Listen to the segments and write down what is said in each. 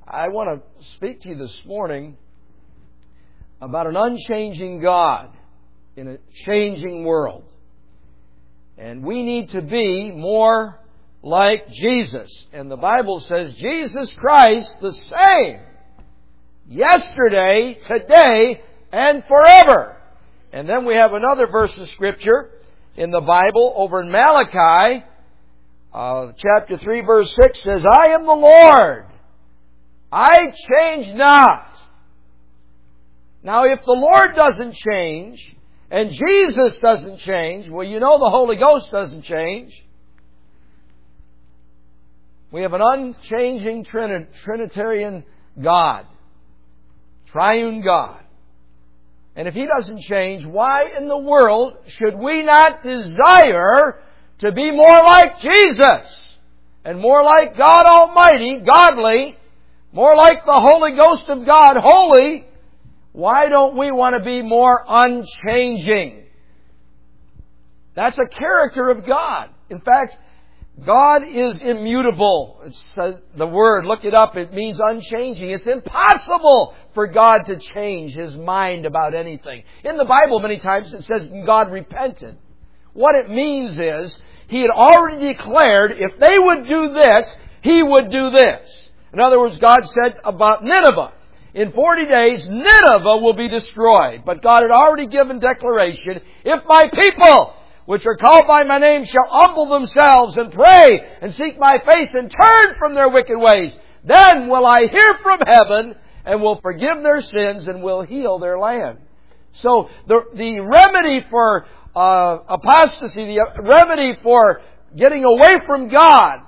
I want to speak to you this morning about an unchanging God in a changing world. And we need to be more like Jesus. And the Bible says Jesus Christ the same yesterday, today, and forever. And then we have another verse of Scripture in the Bible over in Malachi, chapter 3, verse 6 says, I am the Lord. I change not. Now, if the Lord doesn't change, and Jesus doesn't change, well, you know the Holy Ghost doesn't change. We have an unchanging Trinitarian God. Triune God. And if He doesn't change, why in the world should we not desire to be more like Jesus? And more like God Almighty, godly, more like the Holy Ghost of God, holy. Why don't we want to be more unchanging? That's a character of God. In fact, God is immutable. It's the word, look it up, it means unchanging. It's impossible for God to change His mind about anything. In the Bible, many times it says God repented. What it means is, He had already declared if they would do this, He would do this. In other words, God said about Nineveh, in 40 days, Nineveh will be destroyed. But God had already given declaration, if my people, which are called by my name, shall humble themselves and pray and seek my face and turn from their wicked ways, then will I hear from heaven and will forgive their sins and will heal their land. So the remedy for apostasy, the remedy for getting away from God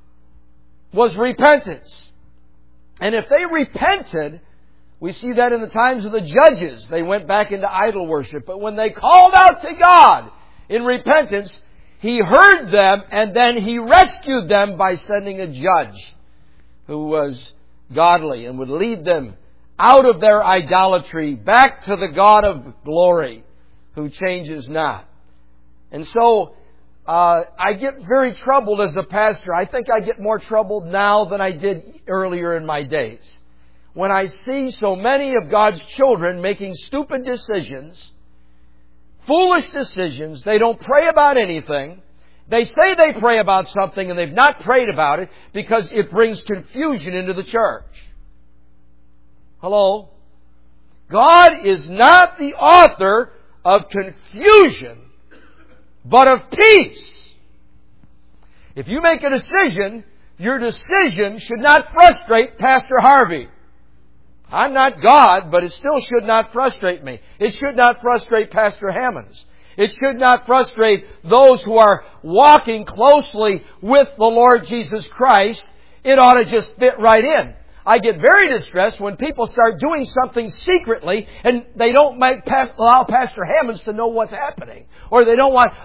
was repentance. And if they repented, we see that in the times of the judges, they went back into idol worship. But when they called out to God in repentance, He heard them and then He rescued them by sending a judge who was godly and would lead them out of their idolatry back to the God of glory who changes not. And so I get very troubled as a pastor. I think I get more troubled now than I did earlier in my days. When I see so many of God's children making stupid decisions, foolish decisions, they don't pray about anything. They say they pray about something and they've not prayed about it because it brings confusion into the church. Hello? God is not the author of confusion, but of peace. If you make a decision, your decision should not frustrate Pastor Harvey. I'm not God, but it still should not frustrate me. It should not frustrate Pastor Hammonds. It should not frustrate those who are walking closely with the Lord Jesus Christ. It ought to just fit right in. I get very distressed when people start doing something secretly and they don't allow Pastor Hammonds to know what's happening. Or they don't want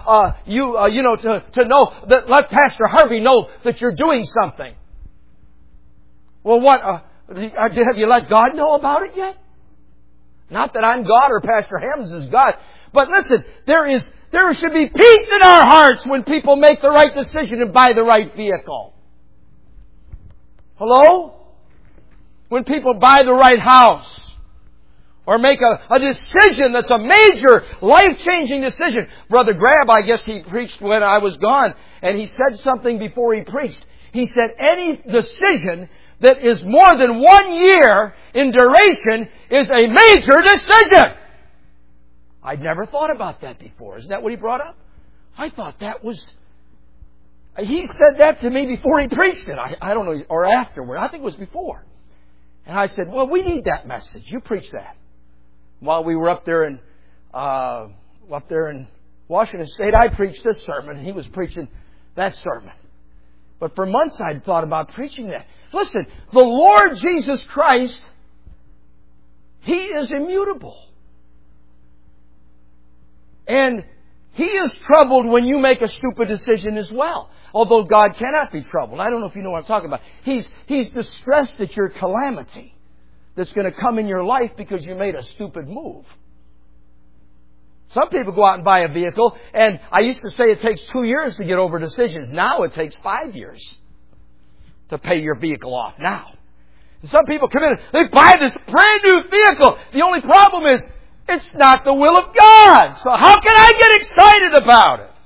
to know, that let Pastor Harvey know that you're doing something. Well, what... have you let God know about it yet? Not that I'm God or Pastor Hammonds is God. But listen, there should be peace in our hearts when people make the right decision and buy the right vehicle. Hello? When people buy the right house. Or make a decision that's a major, life-changing decision. Brother Grab, I guess he preached when I was gone. And he said something before he preached. He said, any decision that is more than 1 year in duration is a major decision. I'd never thought about that before. Isn't that what he brought up? I thought that was... He said that to me before he preached it. I don't know, or afterward. I think it was before. And I said, well, we need that message. You preach that. While we were up there in Washington State, I preached this sermon, and he was preaching that sermon. But for months I'd thought about preaching that. Listen, the Lord Jesus Christ, He is immutable. And He is troubled when you make a stupid decision as well. Although God cannot be troubled. I don't know if you know what I'm talking about. He's distressed at your calamity that's going to come in your life because you made a stupid move. Some people go out and buy a vehicle, and I used to say it takes 2 years to get over decisions. Now it takes 5 years to pay your vehicle off now. And some people come in and they buy this brand new vehicle. The only problem is it's not the will of God. So how can I get excited about it?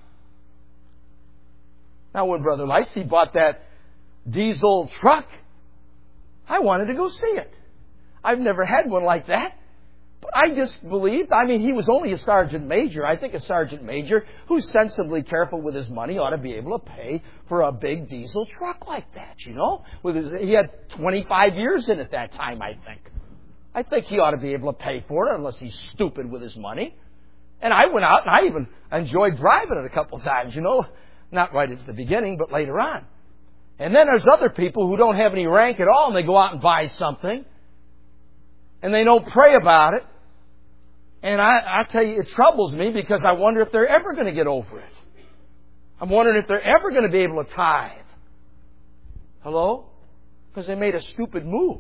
Now when Brother Lightsey bought that diesel truck, I wanted to go see it. I've never had one like that. But I just believed, he was only a sergeant major. I think a sergeant major who's sensibly careful with his money ought to be able to pay for a big diesel truck like that, you know. He had 25 years in it that time, I think. I think he ought to be able to pay for it unless he's stupid with his money. And I went out and I even enjoyed driving it a couple of times, you know. Not right at the beginning, but later on. And then there's other people who don't have any rank at all and they go out and buy something. And they don't pray about it. And I tell you, it troubles me because I wonder if they're ever going to get over it. I'm wondering if they're ever going to be able to tithe. Hello? Because they made a stupid move.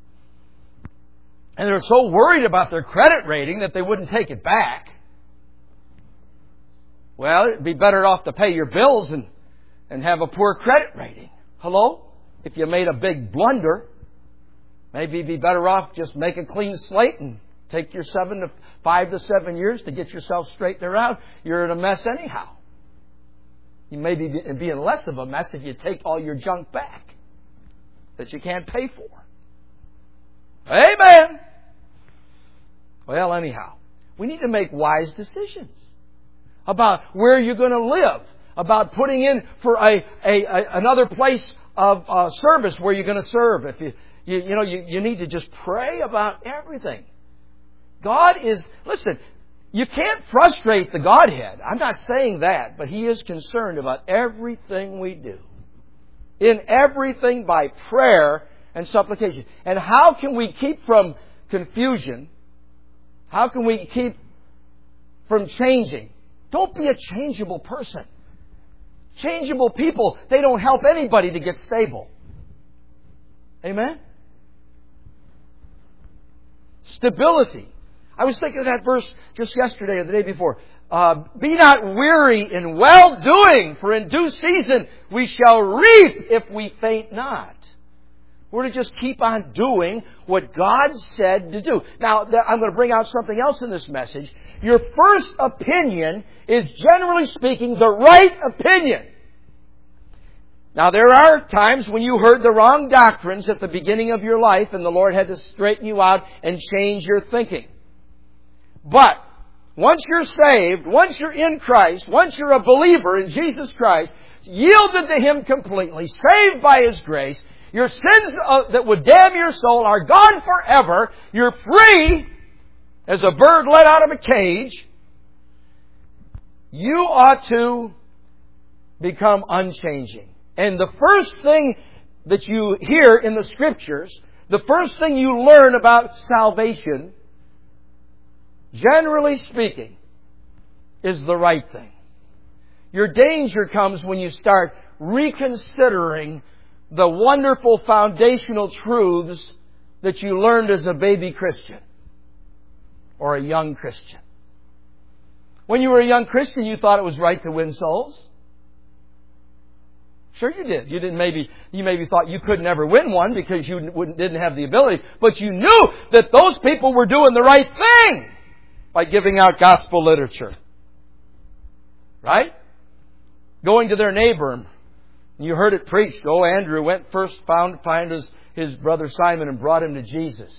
And they're so worried about their credit rating that they wouldn't take it back. Well, it'd be better off to pay your bills and have a poor credit rating. Hello? If you made a big blunder, maybe it'd be better off just make a clean slate and take your 5 to 7 years to get yourself straightened around. You're in a mess anyhow. You may be in less of a mess if you take all your junk back that you can't pay for. Amen. Well, anyhow, we need to make wise decisions about where you're going to live, about putting in for another place of service where you're going to serve. If you need to just pray about everything. God is, listen, you can't frustrate the Godhead. I'm not saying that, but He is concerned about everything we do. In everything by prayer and supplication. And how can we keep from confusion? How can we keep from changing? Don't be a changeable person. Changeable people, they don't help anybody to get stable. Amen? Stability. I was thinking of that verse just yesterday or the day before. Be not weary in well-doing, for in due season we shall reap if we faint not. We're to just keep on doing what God said to do. Now, I'm going to bring out something else in this message. Your first opinion is, generally speaking, the right opinion. Now, there are times when you heard the wrong doctrines at the beginning of your life and the Lord had to straighten you out and change your thinking. But once you're saved, once you're in Christ, once you're a believer in Jesus Christ, yielded to Him completely, saved by His grace, your sins that would damn your soul are gone forever. You're free as a bird let out of a cage. You ought to become unchanging. And the first thing that you hear in the Scriptures, the first thing you learn about salvation, generally speaking, is the right thing. Your danger comes when you start reconsidering the wonderful foundational truths that you learned as a baby Christian or a young Christian. When you were a young Christian, you thought it was right to win souls. Sure you did. You maybe thought you could never win one because you didn't have the ability, but you knew that those people were doing the right thing by giving out gospel literature. Right? Going to their neighbor. You heard it preached. Oh, Andrew went first, found his brother Simon and brought him to Jesus.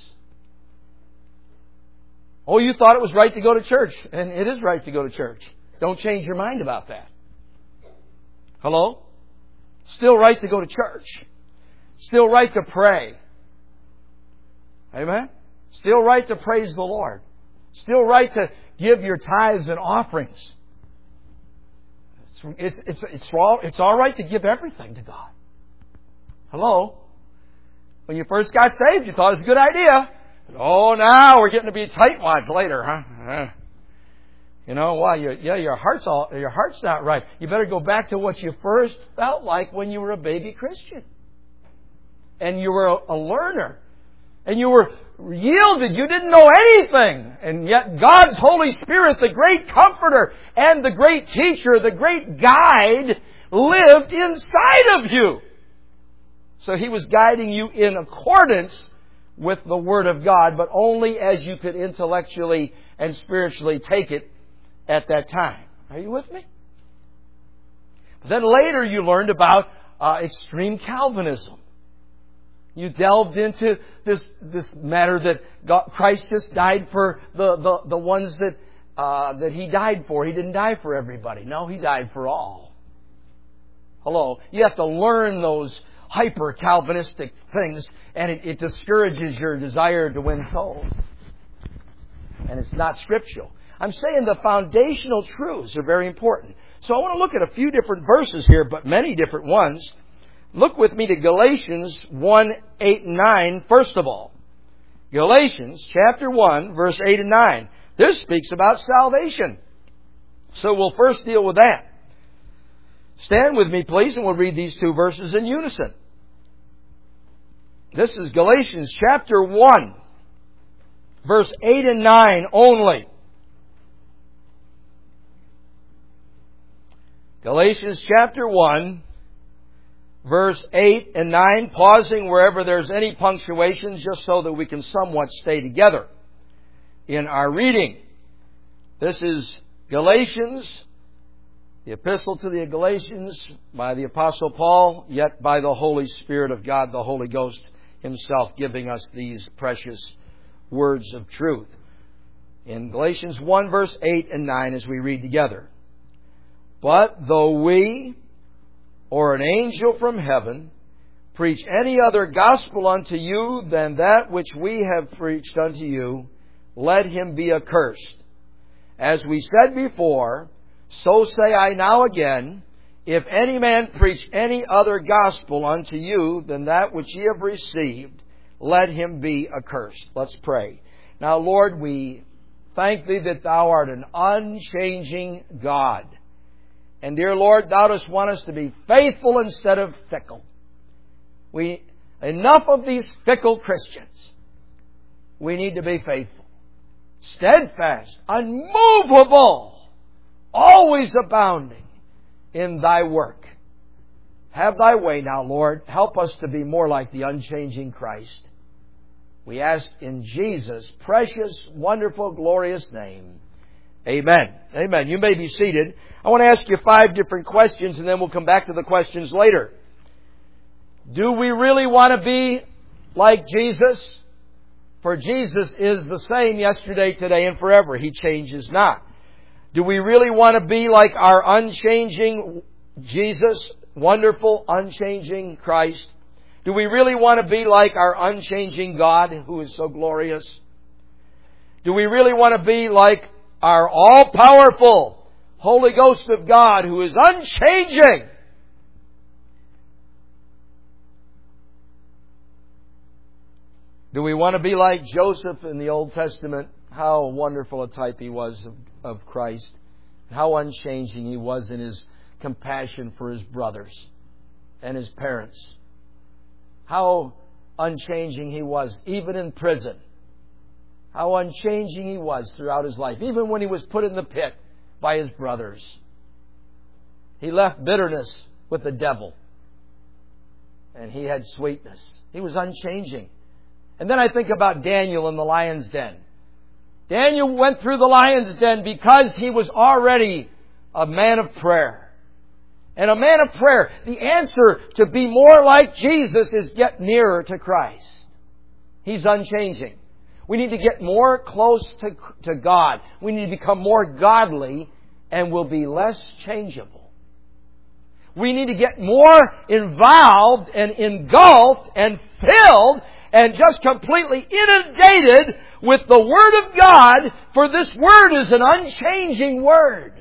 Oh, you thought it was right to go to church. And it is right to go to church. Don't change your mind about that. Hello? Still right to go to church. Still right to pray. Amen? Still right to praise the Lord. Still right to give your tithes and offerings. It's all right to give everything to God. Hello? When you first got saved, you thought it was a good idea. Oh, now we're getting to be tightwads later, huh? You know why? Your heart's not right. You better go back to what you first felt like when you were a baby Christian, and you were a learner, and you were yielded. You didn't know anything, and yet God's Holy Spirit, the great Comforter and the great Teacher, the great Guide, lived inside of you. So He was guiding you in accordance with the Word of God, but only as you could intellectually and spiritually take it at that time. Are you with me? But then later you learned about extreme Calvinism. You delved into this matter that Christ just died for the ones that He died for. He didn't die for everybody. No, He died for all. Hello. You have to learn those hyper-Calvinistic things, and it discourages your desire to win souls. And it's not scriptural. I'm saying the foundational truths are very important. So I want to look at a few different verses here, but many different ones. Look with me to Galatians 1, 8 and 9, first of all. Galatians chapter 1, verse 8 and 9. This speaks about salvation. So we'll first deal with that. Stand with me, please, and we'll read these two verses in unison. This is Galatians chapter 1, verse 8 and 9 only. Galatians chapter 1, verse 8 and 9, pausing wherever there's any punctuations, just so that we can somewhat stay together in our reading. This is Galatians, the epistle to the Galatians by the Apostle Paul, yet by the Holy Spirit of God, the Holy Ghost Himself, giving us these precious words of truth. In Galatians 1, verse 8 and 9, as we read together. But though we, or an angel from heaven, preach any other gospel unto you than that which we have preached unto you, let him be accursed. As we said before, so say I now again, if any man preach any other gospel unto you than that which ye have received, let him be accursed. Let's pray. Now, Lord, we thank Thee that Thou art an unchanging God. And dear Lord, Thou dost want us to be faithful instead of fickle. Enough of these fickle Christians. We need to be faithful, steadfast, unmovable, always abounding in Thy work. Have Thy way now, Lord. Help us to be more like the unchanging Christ. We ask in Jesus' precious, wonderful, glorious name. Amen. Amen. You may be seated. I want to ask you 5 different questions, and then we'll come back to the questions later. Do we really want to be like Jesus? For Jesus is the same yesterday, today, and forever. He changes not. Do we really want to be like our unchanging Jesus, wonderful, unchanging Christ? Do we really want to be like our unchanging God, who is so glorious? Do we really want to be like our all-powerful Holy Ghost of God, who is unchanging? Do we want to be like Joseph in the Old Testament? How wonderful a type he was of Christ. How unchanging he was in his compassion for his brothers and his parents. How unchanging he was, even in prison. How unchanging he was throughout his life, even when he was put in the pit by his brothers. He left bitterness with the devil, and he had sweetness. He was unchanging. And then I think about Daniel in the lion's den. Daniel went through the lion's den because he was already a man of prayer. And a man of prayer, the answer to be more like Jesus is get nearer to Christ. He's unchanging. We need to get more close to God. We need to become more godly, and we'll be less changeable. We need to get more involved and engulfed and filled and just completely inundated with the Word of God, for this Word is an unchanging Word.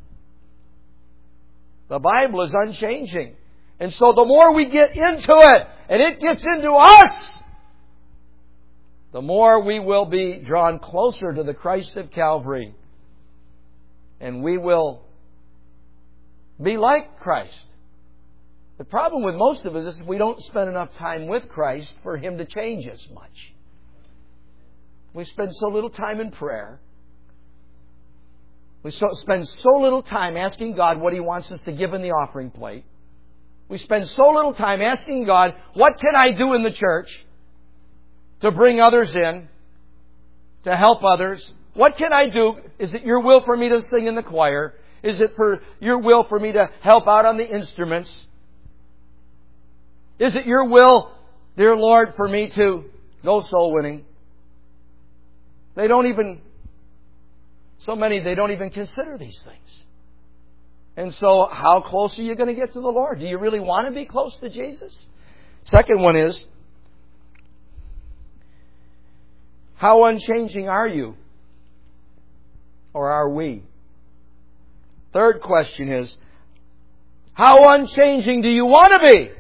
The Bible is unchanging. And so the more we get into it, and it gets into us, the more we will be drawn closer to the Christ of Calvary. And we will be like Christ. The problem with most of us is we don't spend enough time with Christ for Him to change us much. We spend so little time in prayer. We spend so little time asking God what He wants us to give in the offering plate. We spend so little time asking God, what can I do in the church to bring others in, to help others? What can I do? Is it your will for me to sing in the choir? Is it for your will for me to help out on the instruments? Is it your will, dear Lord, for me to go soul winning? They don't even consider these things. And so, how close are you going to get to the Lord? Do you really want to be close to Jesus? Second one is, how unchanging are you? Or are we? Third question is, how unchanging do you want to be?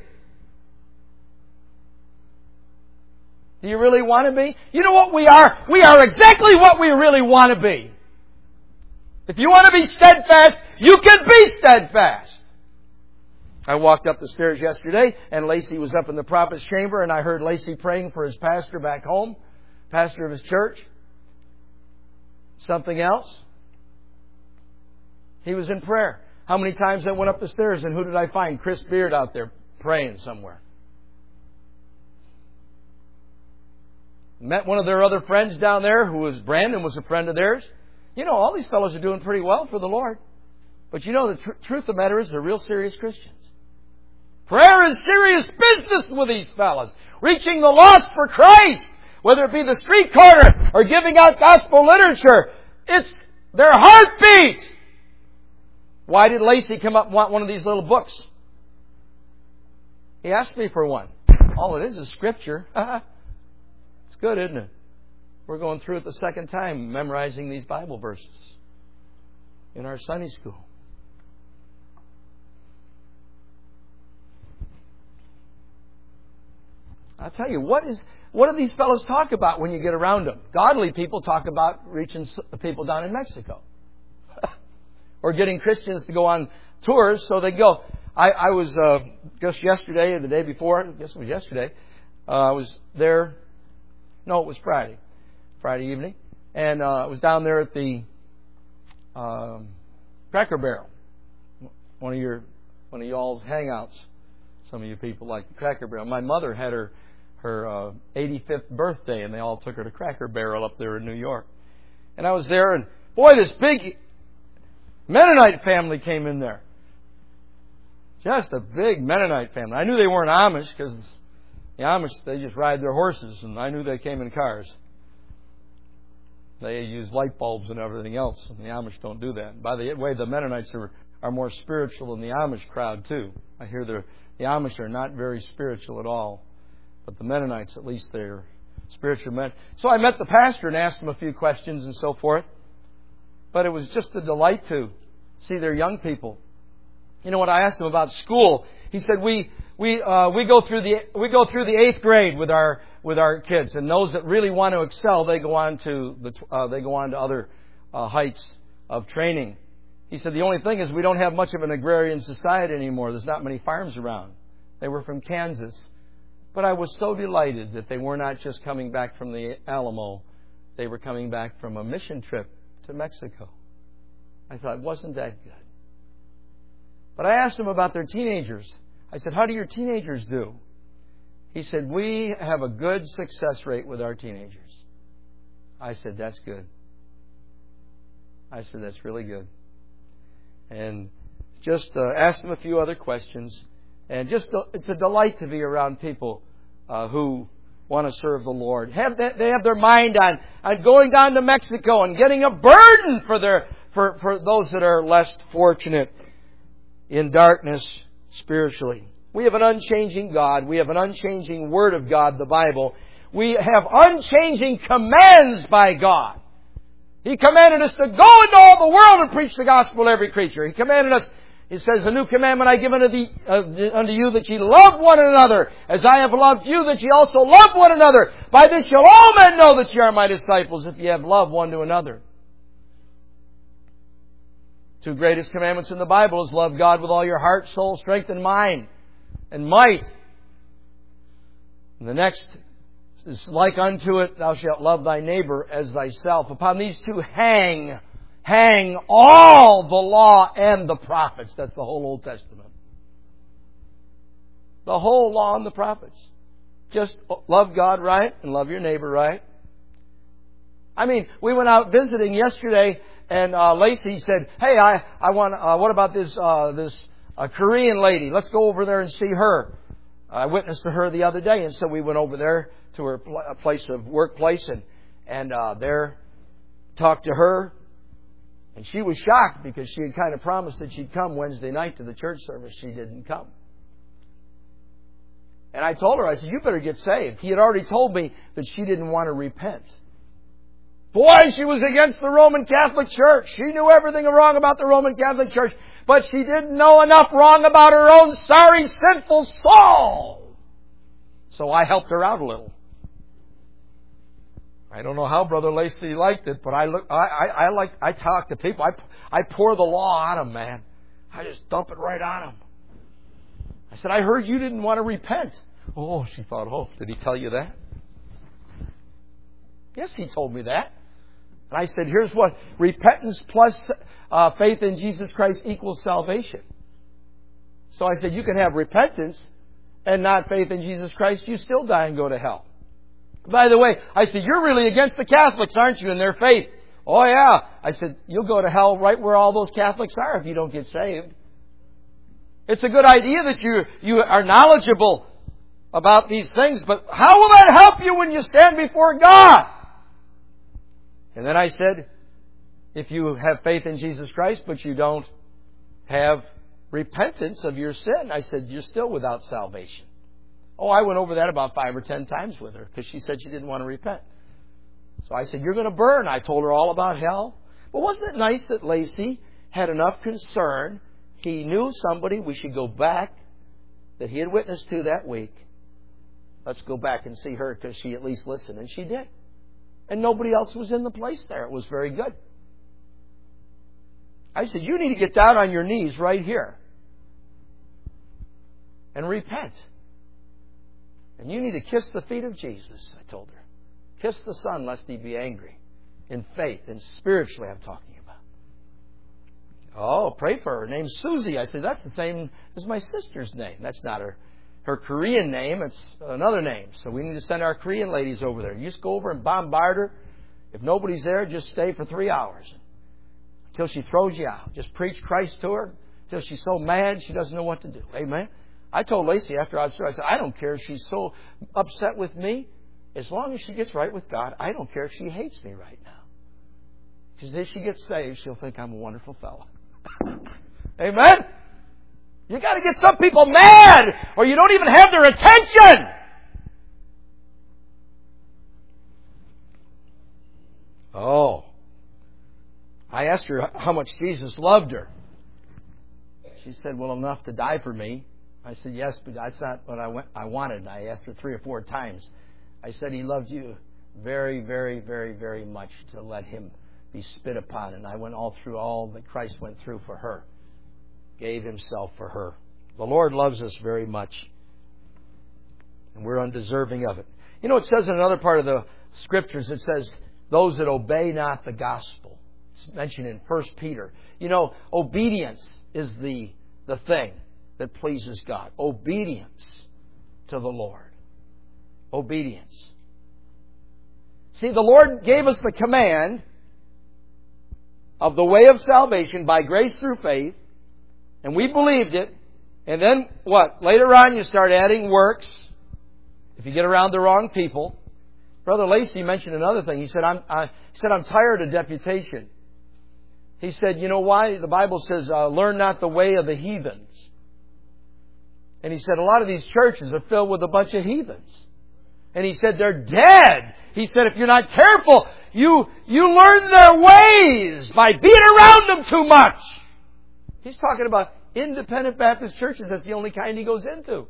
Do you really want to be? You know what we are? We are exactly what we really want to be. If you want to be steadfast, you can be steadfast. I walked up the stairs yesterday, and Lacey was up in the prophet's chamber, and I heard Lacey praying for his pastor back home, pastor of his church. Something else? He was in prayer. How many times I went up the stairs, and who did I find? Chris Beard out there praying somewhere. Met one of their other friends down there, who was Brandon, was a friend of theirs. You know, all these fellows are doing pretty well for the Lord. But you know, the truth of the matter is they're real serious Christians. Prayer is serious business with these fellows. Reaching the lost for Christ, whether it be the street corner or giving out gospel literature. It's their heartbeat. Why did Lacey come up and want one of these little books? He asked me for one. All it is Scripture. It's good, isn't it? We're going through it the second time, memorizing these Bible verses in our Sunday school. I'll tell you, what do these fellows talk about when you get around them? Godly people talk about reaching people down in Mexico. Or getting Christians to go on tours so they go. I was just yesterday or the day before, I guess it was yesterday, I was there. No, it was Friday evening. And I was down there at the Cracker Barrel. One of y'all's hangouts. Some of you people like the Cracker Barrel. My mother had her 85th birthday, and they all took her to Cracker Barrel up there in New York. And I was there, and boy, this big Mennonite family came in there. Just a big Mennonite family. I knew they weren't Amish because the Amish, they just ride their horses, and I knew they came in cars. They use light bulbs and everything else, and the Amish don't do that. By the way, the Mennonites are more spiritual than the Amish crowd, too. I hear the Amish are not very spiritual at all. But the Mennonites, at least, they're spiritual men. So I met the pastor and asked him a few questions and so forth. But it was just a delight to see their young people. You know what? I asked him about school. He said we go through the 8th grade with our kids, and those that really want to excel, they go on to other heights of training. He said the only thing is we don't have much of an agrarian society anymore. There's not many farms around. They were from Kansas. But I was so delighted that they were not just coming back from the Alamo. They were coming back from a mission trip to Mexico. I thought, wasn't that good? But I asked them about their teenagers. I said, how do your teenagers do? He said, we have a good success rate with our teenagers. I said, that's good. I said, that's really good. And just asked them a few other questions. And it's a delight to be around people who want to serve the Lord. They have their mind on going down to Mexico and getting a burden for those that are less fortunate in darkness spiritually. We have an unchanging God. We have an unchanging Word of God, the Bible. We have unchanging commands by God. He commanded us to go into all the world and preach the gospel to every creature. He commanded us. He says, a new commandment I give unto you, that ye love one another, as I have loved you, that ye also love one another. By this shall all men know that ye are my disciples, if ye have love one to another. Two greatest commandments in the Bible is love God with all your heart, soul, strength, and mind, and might. And the next is like unto it, thou shalt love thy neighbor as thyself. Upon these two hang all the law and the prophets. That's the whole Old Testament. The whole law and the prophets. Just love God right and love your neighbor right. I mean, we went out visiting yesterday, and Lacey said, "Hey, I want. What about this Korean lady? Let's go over there and see her." I witnessed to her the other day, and so we went over there to her place of workplace, and there talked to her, and she was shocked because she had kind of promised that she'd come Wednesday night to the church service. She didn't come. And I told her, I said, "You better get saved." He had already told me that she didn't want to repent. Boy, she was against the Roman Catholic Church. She knew everything wrong about the Roman Catholic Church, but she didn't know enough wrong about her own sorry, sinful soul. So I helped her out a little. I don't know how Brother Lacey liked it, but I talk to people. I pour the law on them, man. I just dump it right on them. I said, "I heard you didn't want to repent." Oh, she thought, "Oh, did he tell you that?" Yes, he told me that. And I said, "Here's what repentance plus faith in Jesus Christ equals salvation." So I said, "You can have repentance and not faith in Jesus Christ. You still die and go to hell." By the way, I said, "You're really against the Catholics, aren't you, in their faith?" "Oh, yeah." I said, "You'll go to hell right where all those Catholics are if you don't get saved." It's a good idea that you are knowledgeable about these things, but how will that help you when you stand before God? And then I said, if you have faith in Jesus Christ, but you don't have repentance of your sin, I said, you're still without salvation. Oh, I went over that about 5 or 10 times with her because she said she didn't want to repent. So I said, you're going to burn. I told her all about hell. But wasn't it nice that Lacey had enough concern? He knew somebody we should go back that he had witnessed to that week. Let's go back and see her because she at least listened. And she did. And nobody else was in the place there. It was very good. I said, you need to get down on your knees right here and repent. And you need to kiss the feet of Jesus, I told her. Kiss the Son lest he be angry. In faith and spiritually I'm talking about. Oh, pray for her. Her name's Susie. I said, that's the same as my sister's name. That's not her Korean name. It's another name. So we need to send our Korean ladies over there. You just go over and bombard her. If nobody's there, just stay for 3 hours until she throws you out. Just preach Christ to her until she's so mad she doesn't know what to do. Amen. I told Lacey after I was through, I said, I don't care if she's so upset with me. As long as she gets right with God, I don't care if she hates me right now. Because if she gets saved, she'll think I'm a wonderful fellow. Amen? You got to get some people mad or you don't even have their attention. Oh. I asked her how much Jesus loved her. She said, well, enough to die for me. I said, yes, but that's not what I wanted. And I asked her 3 or 4 times. I said, he loved you very, very, very, very much to let him be spit upon. And I went all through all that Christ went through for her. Gave himself for her. The Lord loves us very much. And we're undeserving of it. You know, it says in another part of the Scriptures, it says, those that obey not the gospel. It's mentioned in 1 Peter. You know, obedience is the thing that pleases God. Obedience to the Lord. Obedience. See, the Lord gave us the command of the way of salvation by grace through faith, and we believed it. And then what? Later on you start adding works if you get around the wrong people. Brother Lacey mentioned another thing. He said, I'm tired of deputation. He said, you know why? The Bible says, learn not the way of the heathens. And he said, a lot of these churches are filled with a bunch of heathens. And he said, they're dead. He said, if you're not careful, you learn their ways by being around them too much. He's talking about independent Baptist churches. That's the only kind he goes into.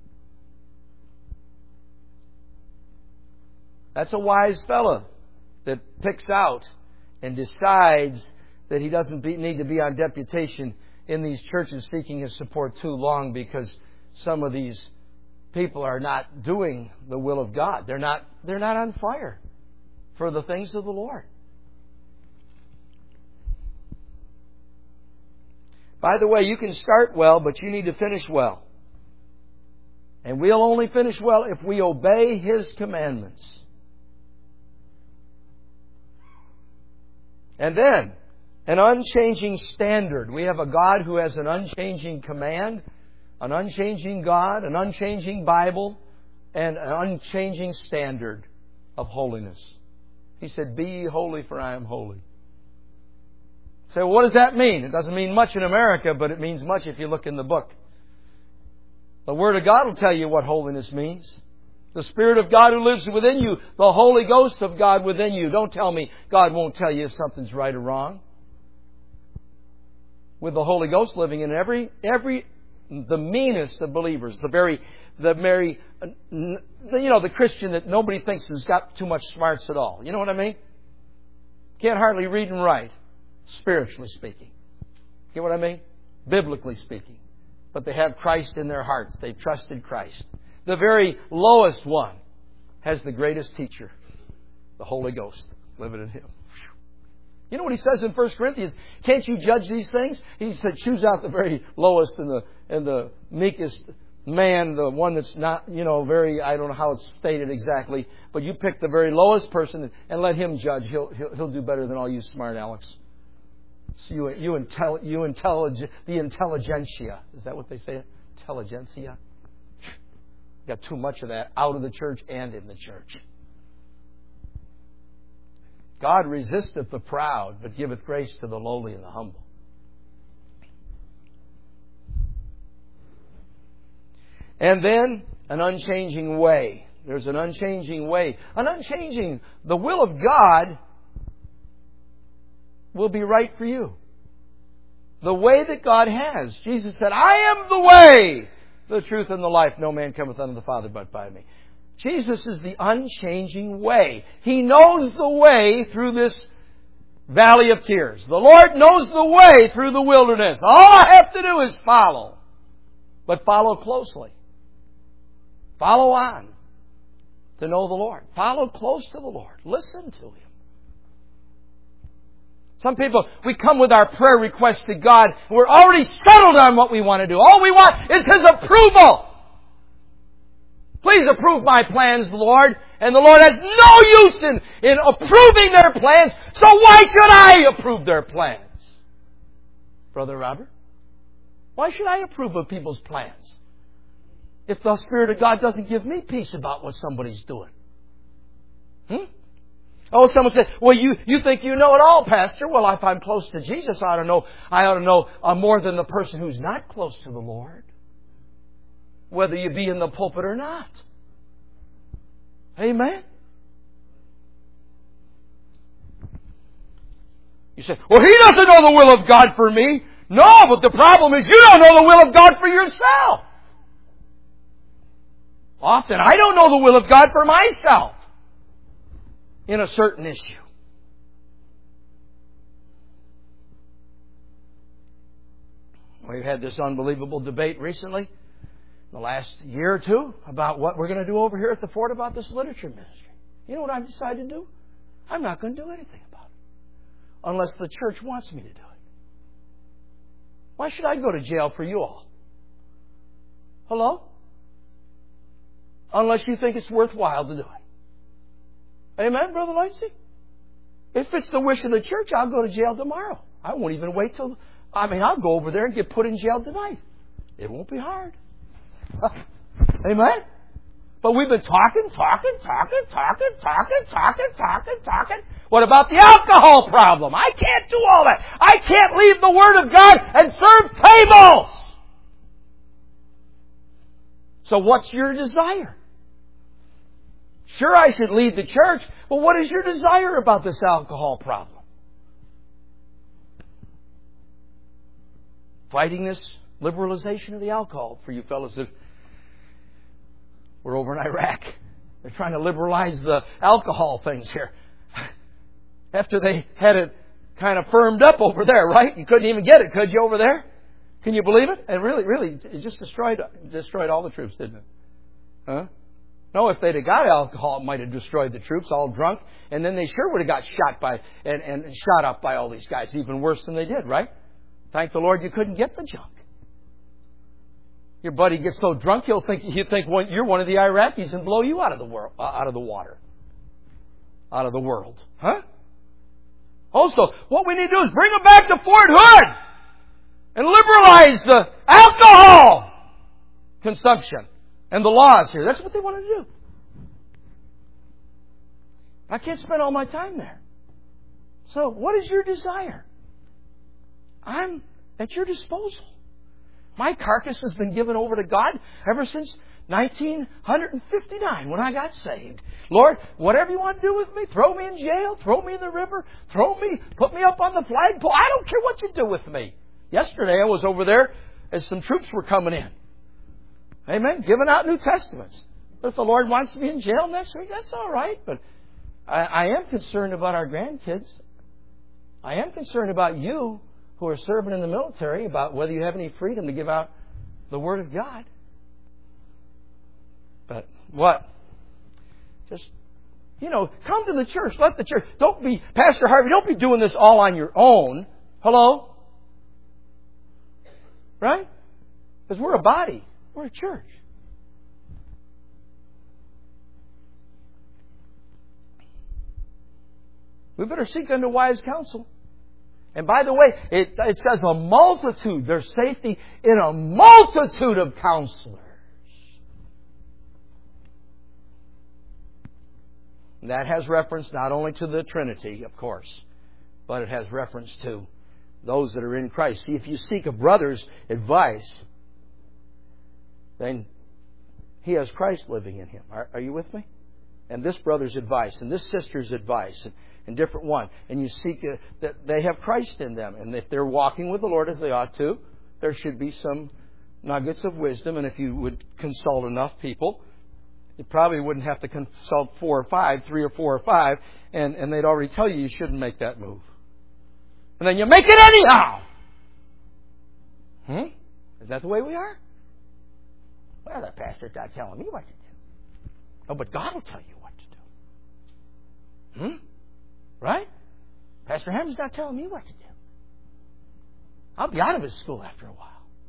That's a wise fella that picks out and decides that he doesn't need to be on deputation in these churches seeking his support too long because some of these people are not doing the will of God. They're not on fire for the things of the Lord. By the way, you can start well, but you need to finish well. And we'll only finish well if we obey His commandments. And then, an unchanging standard. We have a God who has an unchanging command, an unchanging God, an unchanging Bible, and an unchanging standard of holiness. He said, "Be ye holy, for I am holy." So what does that mean? It doesn't mean much in America, but it means much if you look in the book. The Word of God will tell you what holiness means. The Spirit of God who lives within you, the Holy Ghost of God within you. Don't tell me God won't tell you if something's right or wrong. With the Holy Ghost living in the meanest of believers, the Christian that nobody thinks has got too much smarts at all. You know what I mean? Can't hardly read and write, spiritually speaking. Get what I mean? Biblically speaking. But they have Christ in their hearts. They've trusted Christ. The very lowest one has the greatest teacher, the Holy Ghost, living in him. You know what he says in 1 Corinthians? Can't you judge these things? He said, choose out the very lowest and the meekest man, the one that's not, very, I don't know how it's stated exactly, but you pick the very lowest person and let him judge. He'll do better than all you smart Alex. So the intelligentsia. Is that what they say? Intelligentsia? Got too much of that out of the church and in the church. God resisteth the proud, but giveth grace to the lowly and the humble. And then, an unchanging way. There's an unchanging way. The will of God will be right for you. The way that God has. Jesus said, I am the way, the truth, and the life. No man cometh unto the Father but by me. Jesus is the unchanging way. He knows the way through this valley of tears. The Lord knows the way through the wilderness. All I have to do is follow. But follow closely. Follow on to know the Lord. Follow close to the Lord. Listen to Him. Some people, we come with our prayer requests to God. We're already settled on what we want to do. All we want is His approval. Please approve my plans, Lord. And the Lord has no use in approving their plans. So why should I approve their plans? Brother Robert? Why should I approve of people's plans? If the Spirit of God doesn't give me peace about what somebody's doing. Oh, someone said, well, you think you know it all, Pastor. Well, if I'm close to Jesus, I ought to know more than the person who's not close to the Lord. Whether you be in the pulpit or not. Amen? You say, well, he doesn't know the will of God for me. No, but the problem is you don't know the will of God for yourself. Often I don't know the will of God for myself in a certain issue. We've had this unbelievable debate recently, the last year or two, about what we're going to do over here at the Fort about this literature ministry. You know what I've decided to do? I'm not going to do anything about it unless the church wants me to do it. Why should I go to jail for you all? Hello? Unless you think it's worthwhile to do it. Amen, Brother Lightsey? If it's the wish of the church, I'll go to jail tomorrow. I won't even wait till... I'll go over there and get put in jail tonight. It won't be hard. Amen? But we've been talking. What about the alcohol problem? I can't do all that. I can't leave the Word of God and serve tables. So what's your desire? Sure, I should lead the church, but what is your desire about this alcohol problem? Fighting this liberalization of the alcohol for you fellows that were over in Iraq. They're trying to liberalize the alcohol things here. After they had it kind of firmed up over there, right? You couldn't even get it, could you, over there? Can you believe it? And really, it just destroyed all the troops, didn't it? Huh? No, if they'd have got alcohol, it might have destroyed the troops, all drunk, and then they sure would have got shot by and shot up by all these guys, even worse than they did, right? Thank the Lord you couldn't get the junk. Your buddy gets so drunk he'll think you're one of the Iraqis and blow you out of the water, out of the world. Huh? Also, what we need to do is bring them back to Fort Hood and liberalize the alcohol consumption and the laws here. That's what they want to do. I can't spend all my time there. So, what is your desire? I'm at your disposal. My carcass has been given over to God ever since 1959 when I got saved. Lord, whatever you want to do with me, throw me in jail, throw me in the river, put me up on the flagpole. I don't care what you do with me. Yesterday I was over there as some troops were coming in. Amen. Giving out New Testaments. But if the Lord wants me in jail next week, that's all right. But I am concerned about our grandkids. I am concerned about you who are serving in the military, about whether you have any freedom to give out the Word of God. But what? Just, come to the church. Let the church. Don't be, Pastor Harvey, don't be doing this all on your own. Hello? Right? Because we're a body. We're a church. We better seek unto wise counsel. And by the way, it says a multitude. There's safety in a multitude of counselors. And that has reference not only to the Trinity, of course, but it has reference to those that are in Christ. See, if you seek a brother's advice, then he has Christ living in him. Are you with me? And this brother's advice, and this sister's advice, and different one. And you seek that they have Christ in them. And if they're walking with the Lord as they ought to, there should be some nuggets of wisdom. And if you would consult enough people, you probably wouldn't have to consult 3 or 4 or 5, and they'd already tell you shouldn't make that move. And then you make it anyhow. Is that the way we are? Well, the pastor's not telling me what to do. Oh, but God will tell you what to do. Right? Pastor Hammond's not telling me what to do. I'll be out of his school after a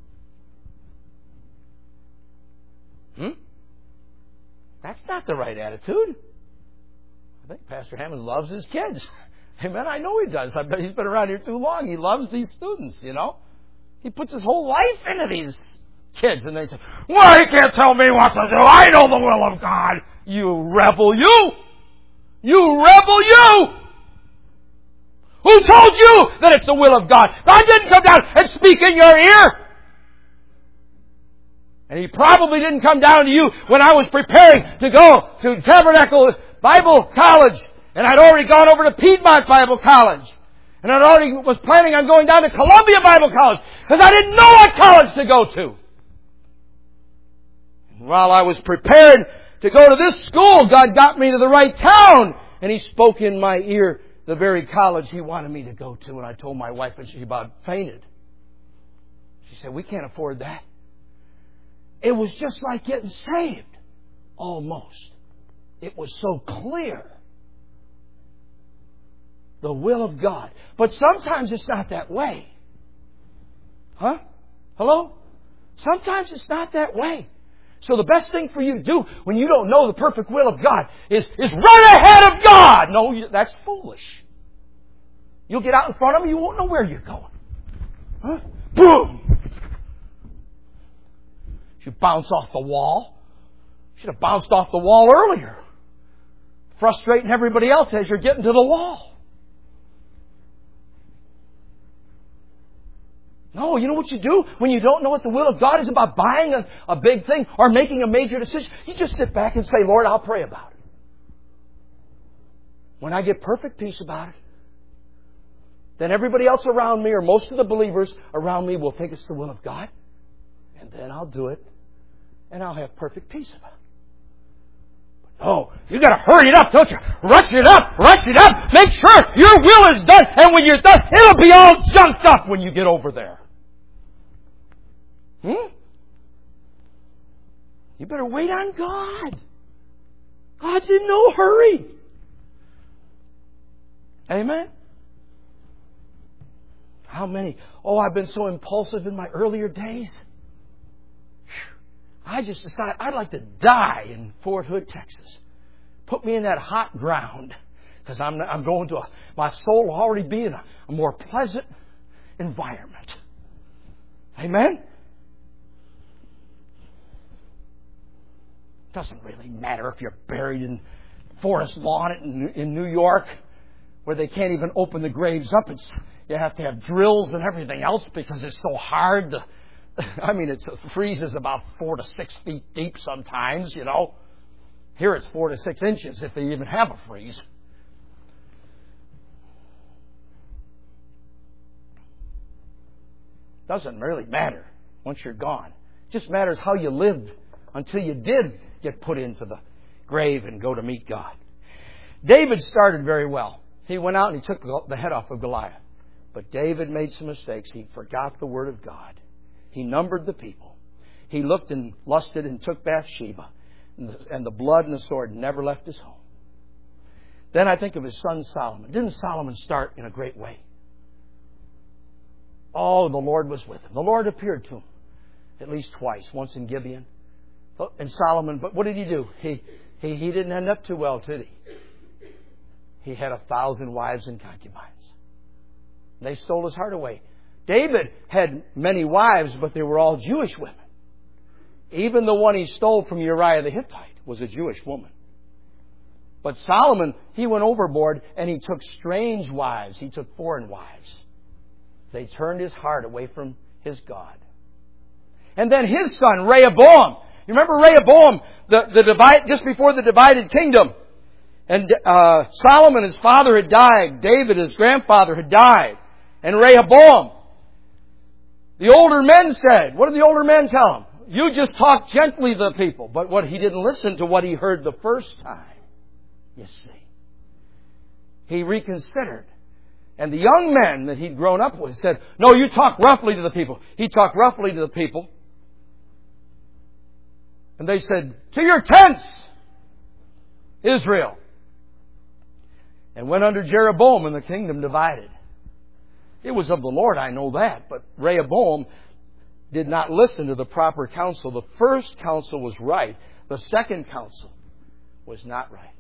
while. That's not the right attitude. I think Pastor Hammond loves his kids. Amen. I know he does. I bet he's been around here too long. He loves these students, He puts his whole life into these kids. And they say, well, he can't tell me what to do. I know the will of God. You rebel, you! You rebel, you! Who told you that it's the will of God? God didn't come down and speak in your ear. And He probably didn't come down to you when I was preparing to go to Tabernacle Bible College. And I'd already gone over to Piedmont Bible College. And I'd already was planning on going down to Columbia Bible College. Because I didn't know what college to go to. And while I was prepared to go to this school, God got me to the right town. And He spoke in my ear the very college He wanted me to go to. And I told my wife, and she about fainted. She said, we can't afford that. It was just like getting saved. Almost. It was so clear. The will of God. But sometimes it's not that way. Huh? Hello? Sometimes it's not that way. So the best thing for you to do when you don't know the perfect will of God is run ahead of God. No, that's foolish. You'll get out in front of Him, you won't know where you're going. Huh? Boom! You bounce off the wall. You should have bounced off the wall earlier. Frustrating everybody else as you're getting to the wall. No, you know what you do when you don't know what the will of God is about buying a big thing or making a major decision? You just sit back and say, Lord, I'll pray about it. When I get perfect peace about it, then everybody else around me or most of the believers around me will think it's the will of God. And then I'll do it. And I'll have perfect peace about it. Oh, you got to hurry it up, don't you? Rush it up. Make sure your will is done. And when you're done, it'll be all junked up when you get over there. You better wait on God. God's in no hurry. Amen? How many? Oh, I've been so impulsive in my earlier days. I just decided I'd like to die in Fort Hood, Texas. Put me in that hot ground, because I'm going to my soul will already be in a more pleasant environment. Amen? Doesn't really matter if you're buried in Forest Lawn in New York, where they can't even open the graves up. You have to have drills and everything else because it's so hard. It freezes about 4 to 6 feet deep sometimes, you know. Here it's 4 to 6 inches if they even have a freeze. Doesn't really matter once you're gone. It just matters how you lived until you did get put into the grave and go to meet God. David started very well. He went out and he took the head off of Goliath. But David made some mistakes. He forgot the Word of God. He numbered the people. He looked and lusted and took Bathsheba. And the blood and the sword never left his home. Then I think of his son Solomon. Didn't Solomon start in a great way? Oh, the Lord was with him. The Lord appeared to him at least twice. Once in Gibeon. And Solomon, but what did he do? He didn't end up too well, did he? He had 1,000 wives and concubines. They stole his heart away. David had many wives, but they were all Jewish women. Even the one he stole from Uriah the Hittite was a Jewish woman. But Solomon, he went overboard and he took strange wives. He took foreign wives. They turned his heart away from his God. And then his son, Rehoboam. You remember Rehoboam, just before the divided kingdom? And Solomon, his father, had died. David, his grandfather, had died. And Rehoboam, the older men said, what did the older men tell him? You just talk gently to the people. But what he didn't listen to what he heard the first time. You see. He reconsidered. And the young men that he'd grown up with said, no, you talk roughly to the people. He talked roughly to the people. And they said, to your tents, Israel. And went under Jeroboam and the kingdom divided. It was of the Lord, I know that. But Rehoboam did not listen to the proper counsel. The first counsel was right. The second counsel was not right.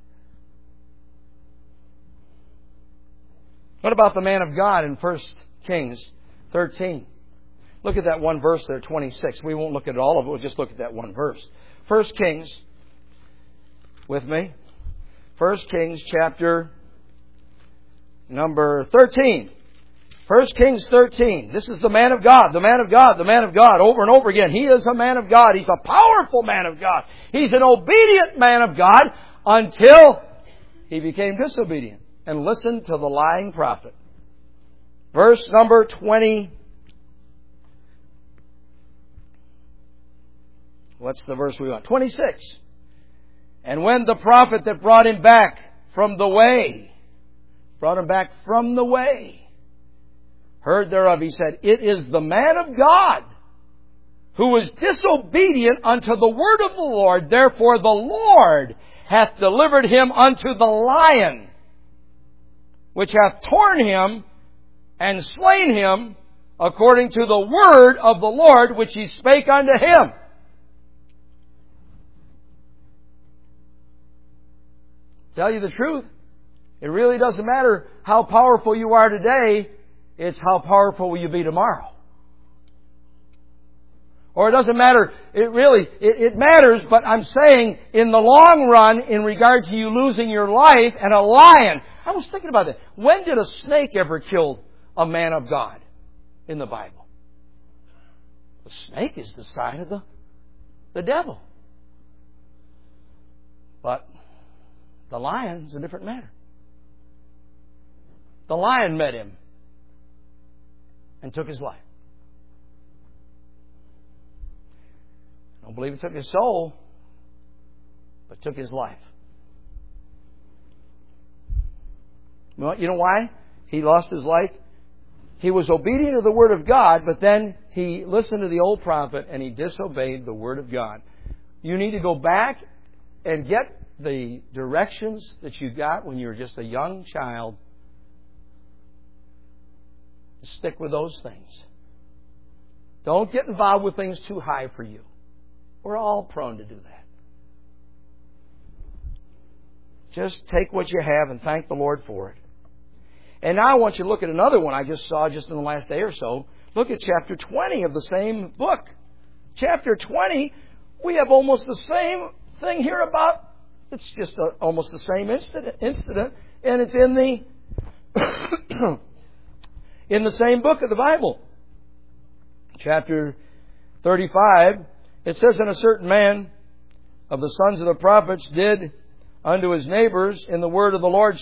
What about the man of God in 1 Kings 13? Look at that one verse there, 26. We won't look at all of it. We'll just look at that one verse. 1 Kings, with me. 1 Kings chapter number 13. 1 Kings 13. This is the man of God, the man of God, the man of God, over and over again. He is a man of God. He's a powerful man of God. He's an obedient man of God until he became disobedient and listened to the lying prophet. Verse number 20. What's the verse we want? 26. And when the prophet that brought him back from the way, heard thereof, he said, it is the man of God who was disobedient unto the word of the Lord. Therefore the Lord hath delivered him unto the lion, which hath torn him and slain him according to the word of the Lord which he spake unto him. Tell you the truth, it really doesn't matter how powerful you are today. It's how powerful will you be tomorrow. Or it doesn't matter. It matters, but I'm saying in the long run, in regard to you losing your life, and a lion. I was thinking about that. When did a snake ever kill a man of God in the Bible? The snake is the sign of the devil. But the lion is a different matter. The lion met him and took his life. I don't believe it took his soul, but took his life. Well, you know why he lost his life? He was obedient to the Word of God, but then he listened to the old prophet and he disobeyed the Word of God. You need to go back and get the directions that you got when you were just a young child. Stick with those things. Don't get involved with things too high for you. We're all prone to do that. Just take what you have and thank the Lord for it. And now I want you to look at another one I just saw just in the last day or so. Look at chapter 20 of the same book. Chapter 20, we have almost the same thing here about, it's just almost the same incident, and it's in the in the same book of the Bible. Chapter 35, it says, "And a certain man of the sons of the prophets did unto his neighbors in the word of the Lord,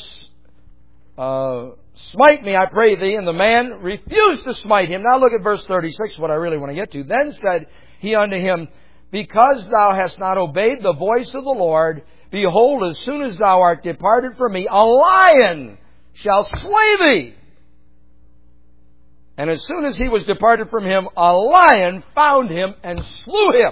smite me, I pray thee. And the man refused to smite him." Now look at verse 36, what I really want to get to. "Then said he unto him, Because thou hast not obeyed the voice of the Lord, behold, as soon as thou art departed from me, a lion shall slay thee. And as soon as he was departed from him, a lion found him and slew him."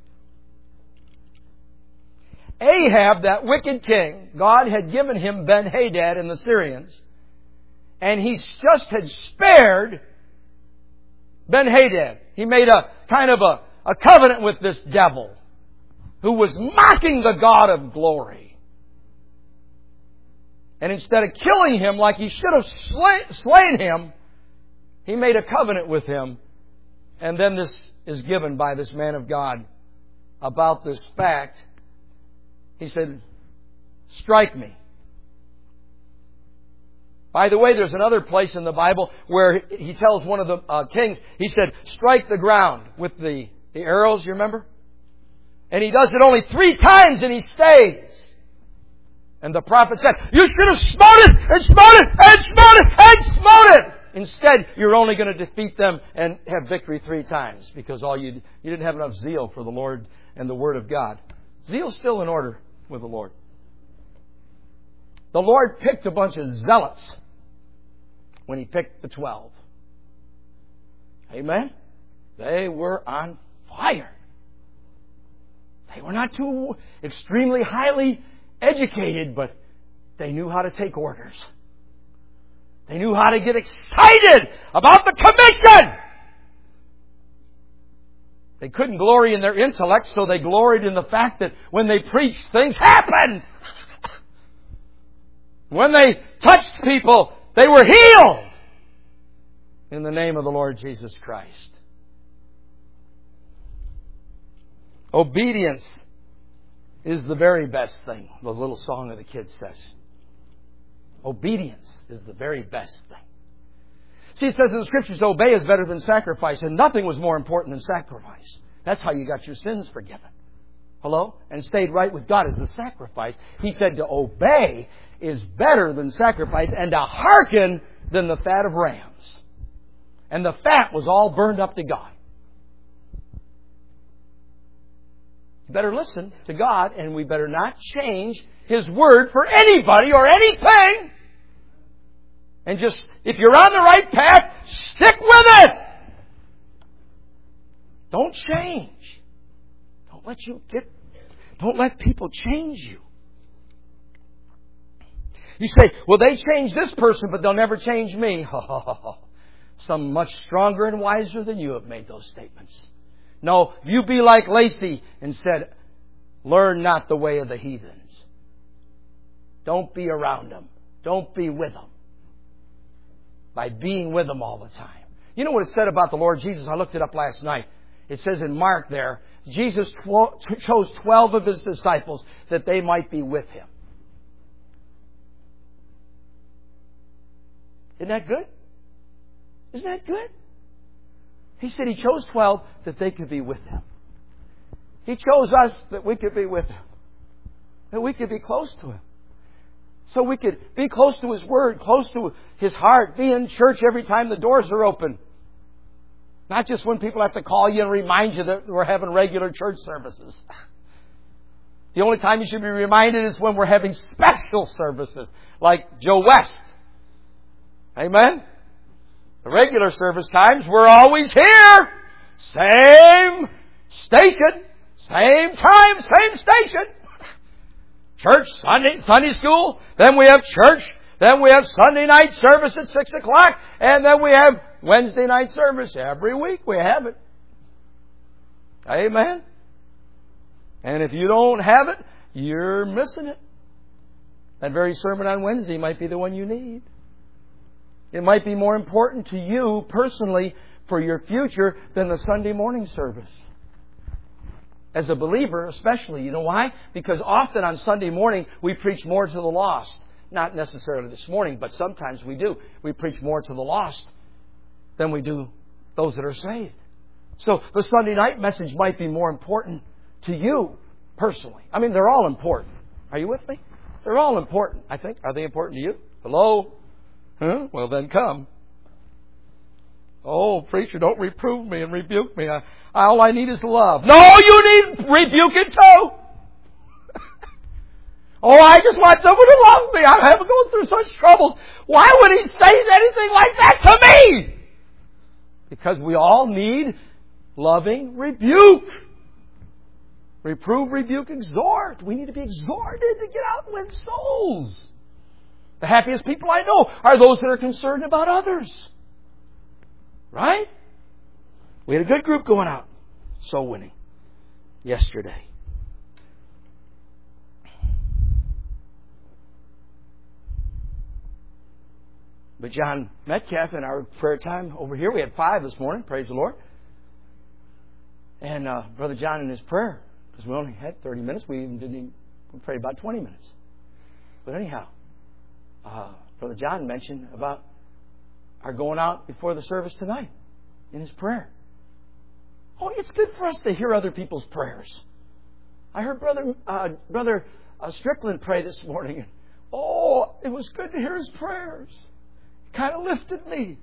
Ahab, that wicked king, God had given him Ben-Hadad and the Syrians, and he just had spared Ben-Hadad. He made a kind of a covenant with this devil who was mocking the God of glory. And instead of killing him like he should have slain him, he made a covenant with him. And then this is given by this man of God about this fact. He said, "Strike me." By the way, there's another place in the Bible where he tells one of the kings, he said, "Strike the ground" with the arrows, you remember? And he does it only 3 times and he stays. And the prophet said, "You should have smote it and smote it and smote it and smote it." Instead, you're only going to defeat them and have victory 3 times because you didn't have enough zeal for the Lord and the Word of God. Zeal's still in order with the Lord. The Lord picked a bunch of zealots when He picked the 12. Amen? They were on fire. They were not too extremely highly educated, but they knew how to take orders. They knew how to get excited about the commission. They couldn't glory in their intellect, so they gloried in the fact that when they preached, things happened. When they touched people, they were healed in the name of the Lord Jesus Christ. Obedience is the very best thing, the little song of the kids says. Obedience is the very best thing. See, it says in the Scriptures, to obey is better than sacrifice, and nothing was more important than sacrifice. That's how you got your sins forgiven. Hello? And stayed right with God as a sacrifice. He said to obey is better than sacrifice, and to hearken than the fat of rams. And the fat was all burned up to God. You better listen to God, and we better not change His Word for anybody or anything. And just, if you're on the right path, stick with it. Don't change. Don't let people change you. You say, well, they changed this person, but they'll never change me. Some much stronger and wiser than you have made those statements. No, you be like Lacey and said, learn not the way of the heathens. Don't be around them. Don't be with them. By being with them all the time. You know what it said about the Lord Jesus? I looked it up last night. It says in Mark there, Jesus chose 12 of His disciples that they might be with Him. Isn't that good? Isn't that good? He said He chose 12 that they could be with Him. He chose us that we could be with Him. That we could be close to Him. So we could be close to His Word, close to His heart, be in church every time the doors are open. Not just when people have to call you and remind you that we're having regular church services. The only time you should be reminded is when we're having special services, like Joe West. Amen? The regular service times, we're always here. Same station, same time, same station. Church, Sunday school, then we have church, then we have Sunday night service at 6 o'clock, and then we have Wednesday night service every week. We have it. Amen? And if you don't have it, you're missing it. That very sermon on Wednesday might be the one you need. It might be more important to you personally for your future than the Sunday morning service. As a believer, especially. You know why? Because often on Sunday morning, we preach more to the lost. Not necessarily this morning, but sometimes we do. We preach more to the lost than we do those that are saved. So the Sunday night message might be more important to you personally. I mean, they're all important. Are you with me? They're all important, I think. Are they important to you? Hello? Huh? Well, then come. Oh, preacher, don't reprove me and rebuke me. All I need is love. No, you need rebuking too. Oh, I just want someone to love me. I haven't gone through such troubles. Why would he say anything like that to me? Because we all need loving rebuke. Reprove, rebuke, exhort. We need to be exhorted to get out and win souls. The happiest people I know are those that are concerned about others. Right? We had a good group going out. Soul winning. Yesterday. But John Metcalf in our prayer time over here, we had 5 this morning. Praise the Lord. And Brother John in his prayer, because we only had 30 minutes, we prayed about 20 minutes. But anyhow, Brother John mentioned about our going out before the service tonight in his prayer. Oh, it's good for us to hear other people's prayers. I heard Brother Strickland pray this morning. Oh, it was good to hear his prayers. It kind of lifted me.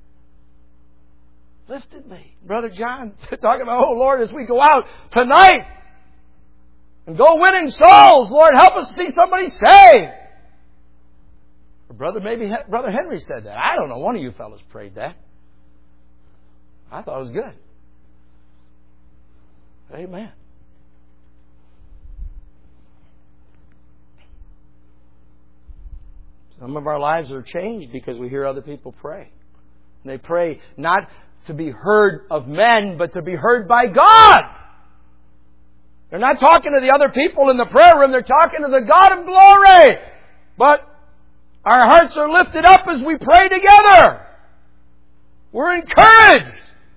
Brother John talking about, oh Lord, as we go out tonight and go winning souls, Lord, help us see somebody saved. Brother Henry said that. I don't know. One of you fellows prayed that. I thought it was good. Amen. Some of our lives are changed because we hear other people pray. And they pray not to be heard of men, but to be heard by God. They're not talking to the other people in the prayer room. They're talking to the God of glory. But our hearts are lifted up as we pray together. We're encouraged.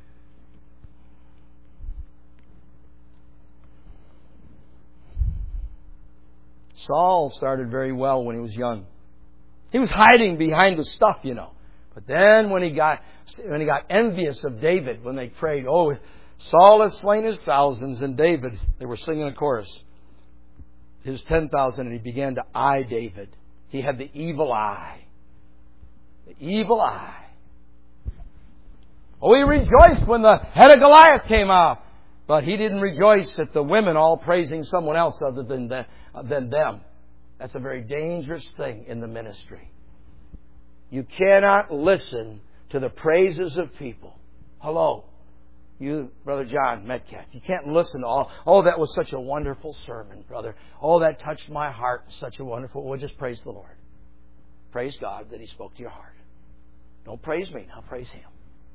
Saul started very well when he was young. He was hiding behind the stuff, you know. But then when he got envious of David, when they prayed, oh, Saul has slain his thousands, and David, they were singing a chorus, his 10,000, and he began to eye David. He had the evil eye. The evil eye. Oh, he rejoiced when the head of Goliath came out. But he didn't rejoice at the women all praising someone else other than them. That's a very dangerous thing in the ministry. You cannot listen to the praises of people. Hello. You, Brother John Metcalf, you can't listen to all, oh, that was such a wonderful sermon, brother. Oh, that touched my heart. Such a wonderful, well, just praise the Lord. Praise God that He spoke to your heart. Don't praise me, now praise Him.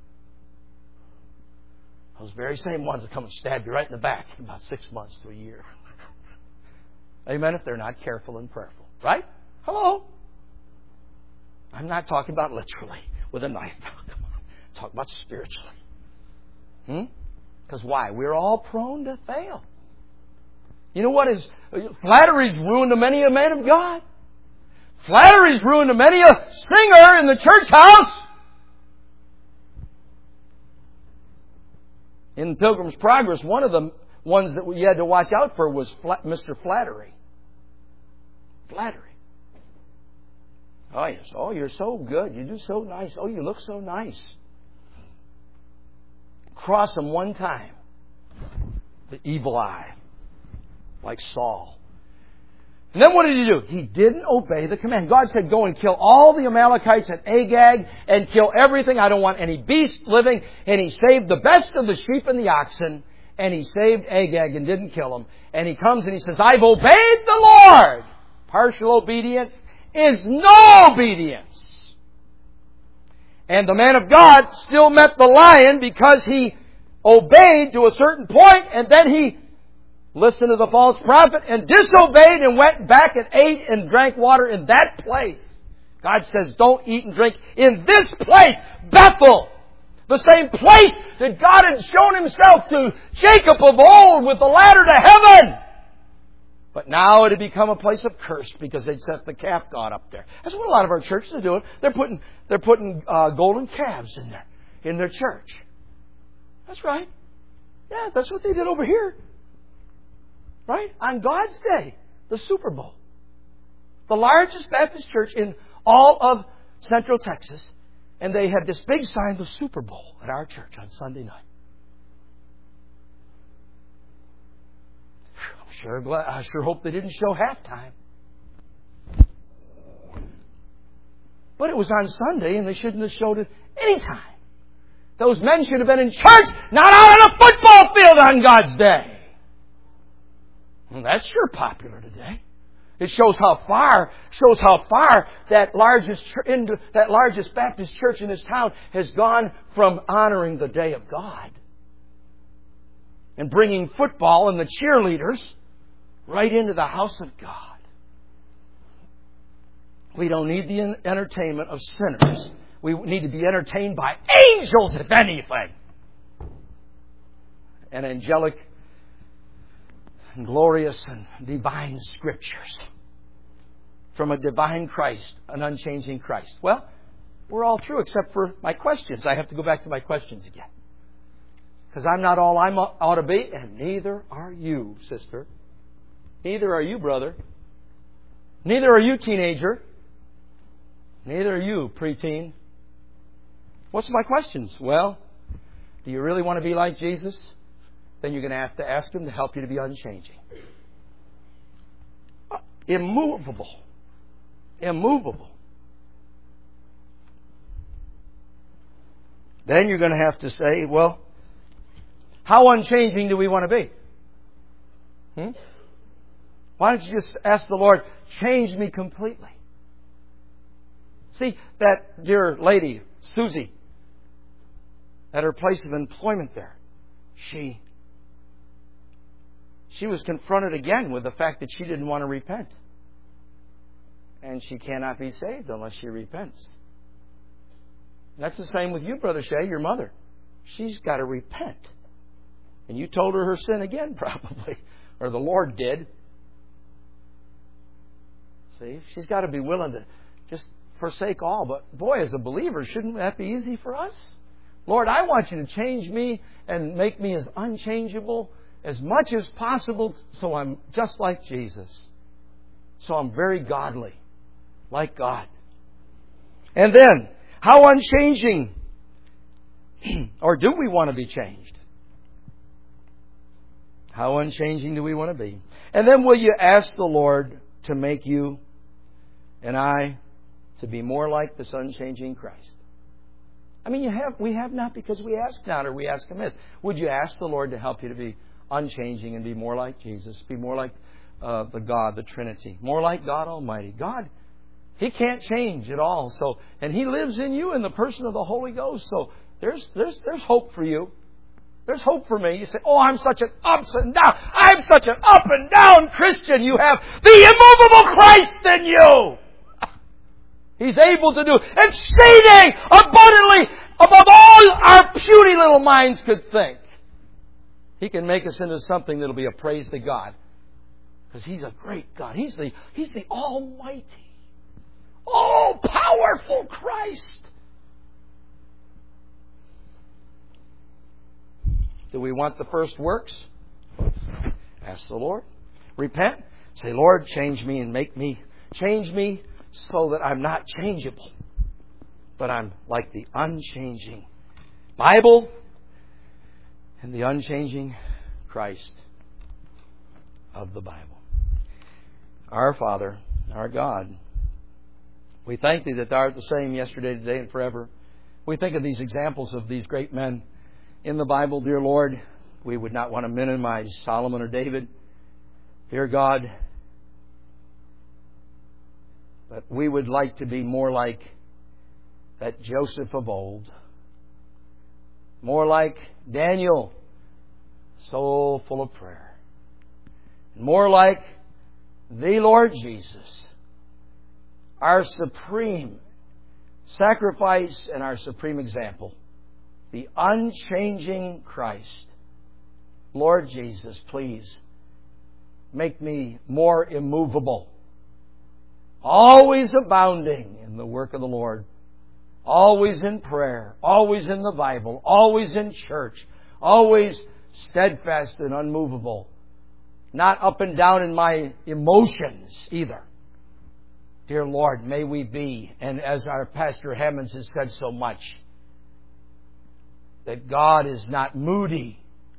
Those very same ones that come and stab you right in the back in about 6 months to a year. Amen, if they're not careful and prayerful. Right? Hello? I'm not talking about literally with a knife. Come on. I'm talking about spiritually. Because why? We're all prone to fail. You know what is... Flattery's ruined to many a man of God. Flattery's ruined to many a singer in the church house. In Pilgrim's Progress, one of the ones that you had to watch out for was Mr. Flattery. Flattery. Oh, yes. Oh, you're so good. You do so nice. Oh, you look so nice. Cross him one time. The evil eye. Like Saul. And then what did he do? He didn't obey the command. God said, go and kill all the Amalekites at Agag and kill everything. I don't want any beast living. And he saved the best of the sheep and the oxen. And he saved Agag and didn't kill him. And he comes and he says, I've obeyed the Lord. Partial obedience is no obedience. And the man of God still met the lion because he obeyed to a certain point, and then he listened to the false prophet and disobeyed and went back and ate and drank water in that place. God says, don't eat and drink in this place, Bethel. The same place that God had shown Himself to Jacob of old with the ladder to heaven. But now it had become a place of curse because they'd set the calf god up there. That's what a lot of our churches are doing. They're putting golden calves in their church. That's right. Yeah, that's what they did over here. Right? On God's Day, the Super Bowl. The largest Baptist church in all of Central Texas. And they had this big sign, the Super Bowl, at our church on Sunday night. I sure hope they didn't show halftime. But it was on Sunday and they shouldn't have showed it any time. Those men should have been in church, not out on a football field on God's Day. Well, that's sure popular today. It shows how far that largest Baptist church in this town has gone from honoring the day of God and bringing football and the cheerleaders right into the house of God. We don't need the entertainment of sinners. We need to be entertained by angels, if anything. And angelic and glorious and divine scriptures from a divine Christ, an unchanging Christ. Well, we're all through except for my questions. I have to go back to my questions again. Because I'm not all I ought to be, and neither are you, sister. Neither are you, brother. Neither are you, teenager. Neither are you, preteen. What's my questions? Well, do you really want to be like Jesus? Then you're going to have to ask Him to help you to be unchanging. Immovable. Immovable. Then you're going to have to say, well, how unchanging do we want to be? Why don't you just ask the Lord, change me completely? See, that dear lady, Susie, at her place of employment there, she was confronted again with the fact that she didn't want to repent. And she cannot be saved unless she repents. That's the same with you, Brother Shea, your mother. She's got to repent. And you told her sin again, probably. Or the Lord did. See, she's got to be willing to just forsake all. But boy, as a believer, shouldn't that be easy for us? Lord, I want you to change me and make me as unchangeable as much as possible so I'm just like Jesus. So I'm very godly, like God. And then, how unchanging, or do we want to be changed? How unchanging do we want to be? And then will you ask the Lord to make you and I to be more like this unchanging Christ? I mean, we have not because we ask not or we ask amiss. Would you ask the Lord to help you to be unchanging and be more like Jesus? Be more like the God, the Trinity. More like God Almighty. God, He can't change at all. So, and He lives in you in the person of the Holy Ghost. So there's hope for you. There's hope for me. You say, oh, I'm such an ups and down. I'm such an up and down Christian. You have the immovable Christ in you. He's able to do exceeding abundantly above all our puny little minds could think. He can make us into something that'll be a praise to God. Because He's a great God. He's the Almighty, all-powerful Christ. Do we want the first works? Ask the Lord. Repent. Say, Lord, change me and change me so that I'm not changeable, but I'm like the unchanging Bible and the unchanging Christ of the Bible. Our Father, our God, we thank Thee that Thou art the same yesterday, today, and forever. We think of these examples of these great men in the Bible, dear Lord. We would not want to minimize Solomon or David, dear God, but we would like to be more like that Joseph of old, more like Daniel, so full of prayer. more like the Lord Jesus, our supreme sacrifice and our supreme example, the unchanging Christ. Lord Jesus, please make me more immovable, always abounding in the work of the Lord, always in prayer, always in the Bible, always in church, always steadfast and unmovable, not up and down in my emotions either. Dear Lord, may we be, and as our Pastor Hammonds has said so much, that God is not moody.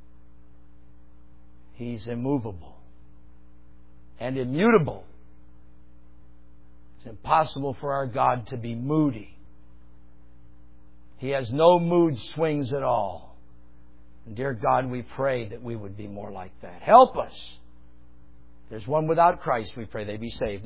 He's immovable and immutable. It's impossible for our God to be moody. He has no mood swings at all. And dear God, we pray that we would be more like that. Help us. If there's one without Christ, we pray they be saved.